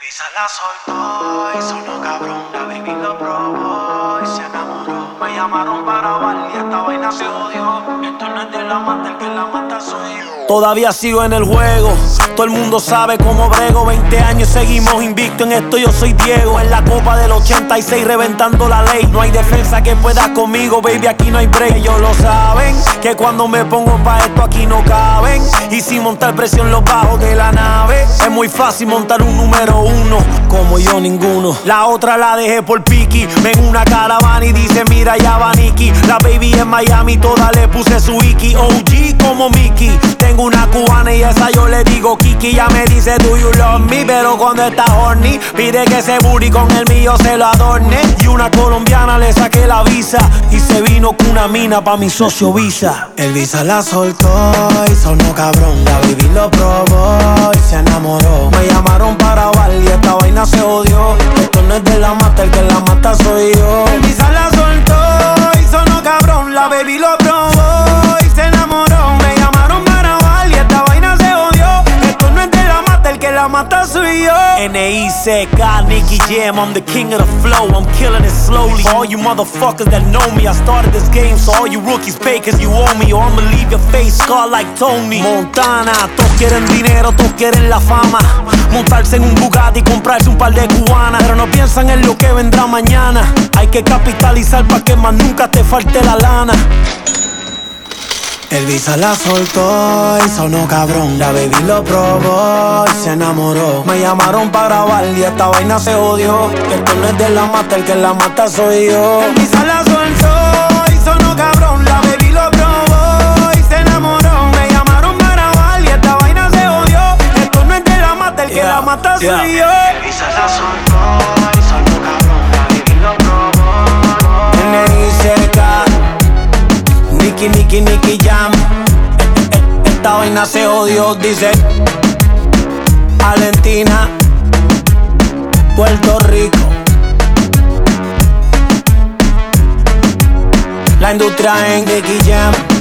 Elvisa la soltó y sonó cabrón. La baby lo probó y se enamoró. Me llamaron para bailar y esta vaina se odió. Esto no es de la mata, el que la mata soy yo. Todavía sigo en el juego, todo el mundo sabe cómo brego. 20 años seguimos invicto en esto, yo soy Diego. En la copa del 86 reventando la ley. No hay defensa que pueda conmigo, baby, aquí no hay break. Ellos lo saben, que cuando me pongo pa' esto aquí no caben. Y sin montar presión los bajos de la nave. Es muy fácil montar un número uno, como yo ninguno. La otra la dejé por Piki, ven una caravana y dice mira ya va Nicky. La baby en Miami, toda le puse su Iki. OG como Mickey. Tengo una cubana y esa yo le digo Kiki. Ya me dice do you love me, pero cuando está horny pide que ese booty con el mío se lo adorne. Y una colombiana le saqué la visa y se vino con una mina pa' mi socio Visa. Elvisa la soltó y sonó cabrón. La baby lo probó y se enamoró. Me llamaron para bailar y esta vaina se odió. Esto no es de la mata, el que la mata soy yo. Elvisa la soltó y sonó cabrón. La baby lo probó y se enamoró. Me llamaron para bailar y esta vaina se odió. Esto no es de la mata, el que la mata soy yo. N.I.C.K. Nicky Jam, I'm the king of the flow, I'm killing it slowly. For all you motherfuckers that know me, I started this game, so all you rookies pay cause you owe me, or I'ma leave your face scarred like Tony Montana. Todos quieren dinero, todos quieren la fama, montarse en un Bugatti y comprarse un par de cubanas, pero no piensan en lo que vendrá mañana. Hay que capitalizar pa' que más nunca te falte la lana. Elvisa la soltó y sonó cabrón. La baby lo probó y se enamoró. Me llamaron para grabar y esta vaina se odió. Esto no es de la mata, el que la mata soy yo. Elvisa la soltó y sonó cabrón. La baby lo probó y se enamoró. Me llamaron para grabar y esta vaina se odió. Esto no es de la mata, el que la mata soy yo. Elvisa la soltó y sonó cabrón. La baby lo probó. N.I.C.K. Nicky Jam. Esta vaina se odió, dice Valentina, Puerto Rico. La industria en Nicky Jam.